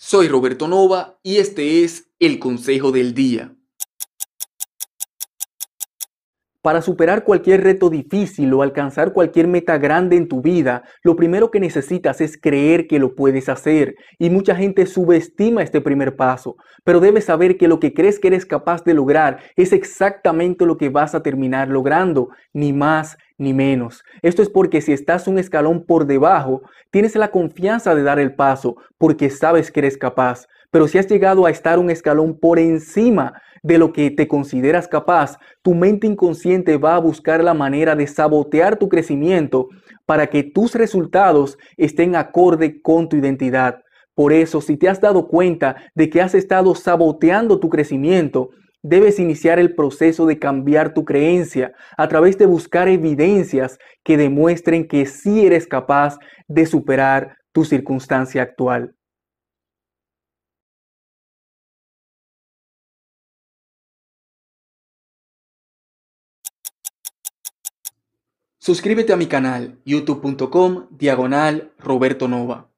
Soy Roberto Nova y este es el Consejo del Día. Para superar cualquier reto difícil o alcanzar cualquier meta grande en tu vida, lo primero que necesitas es creer que lo puedes hacer. Y mucha gente subestima este primer paso, pero debes saber que lo que crees que eres capaz de lograr es exactamente lo que vas a terminar logrando, ni más ni menos. Esto es porque si estás un escalón por debajo, tienes la confianza de dar el paso porque sabes que eres capaz. Pero si has llegado a estar un escalón por encima de lo que te consideras capaz, tu mente inconsciente va a buscar la manera de sabotear tu crecimiento para que tus resultados estén acorde con tu identidad. Por eso, si te has dado cuenta de que has estado saboteando tu crecimiento, debes iniciar el proceso de cambiar tu creencia a través de buscar evidencias que demuestren que sí eres capaz de superar tu circunstancia actual. Suscríbete a mi canal youtube.com/Roberto Nova.